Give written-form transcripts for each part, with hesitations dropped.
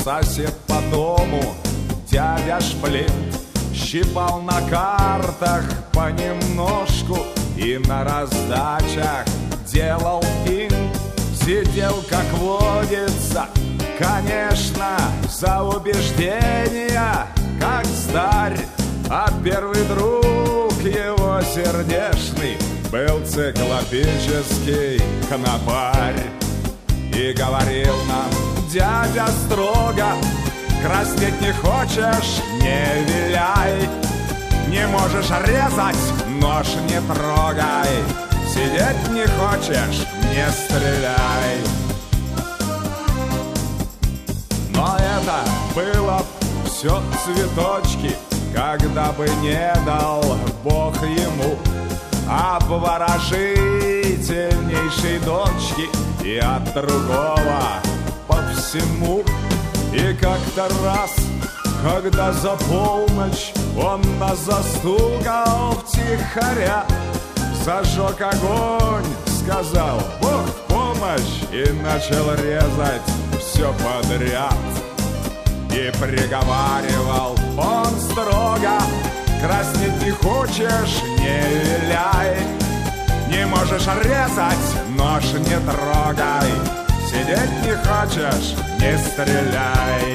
Сосед по дому, дядя Шплинт, щипал на картах понемножку и на раздачах делал финт. Сидел, как водится, конечно, за убеждения, как старь. А первый друг его сердечный был циклопический конопарь. И говорил нам дядя строго: краснеть не хочешь, не виляй. Не можешь резать, нож не трогай. Сидеть не хочешь, не стреляй. Но это было все цветочки, когда бы не дал Бог ему обворожительнейшей дочки и от другого по всему. И как-то раз, когда за полночь он нас застукал втихаря, зажег огонь, сказал: Бог в помощь, и начал резать все подряд. И приговаривал он строго: краснеть не хочешь, не виляй. Не можешь резать, нож не трогай. Сидеть не хочешь, не стреляй.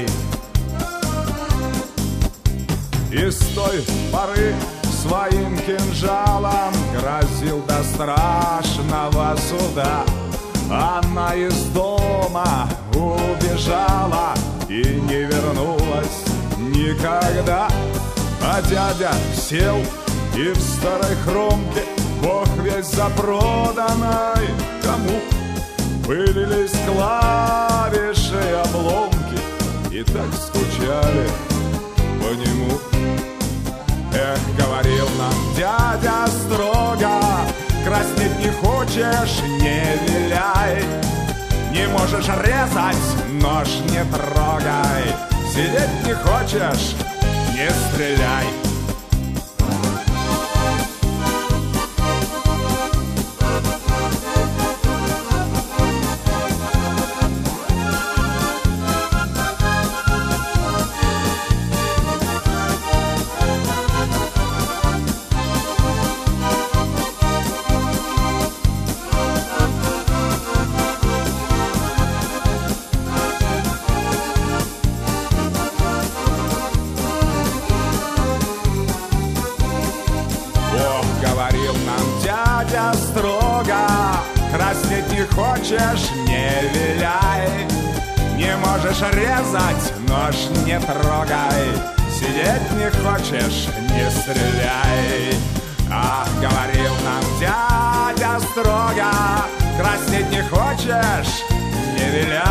И с той поры своим кинжалом грозил до страшного суда. Она из дома убежала и не вернулась никогда. А дядя сел и в старой хромке, Бог весь запроданной кому, пылились клавиши и обломки, и так скучали по нему. Эх, говорил нам дядя строго: краснеть не хочешь, не виляй. Не можешь резать, нож не трогай. Сидеть не хочешь, не стреляй. Краснеть не хочешь, не виляй. Не можешь резать, нож не трогай. Сидеть не хочешь, не стреляй. Ах, говорил нам дядя строго: краснеть не хочешь, не виляй.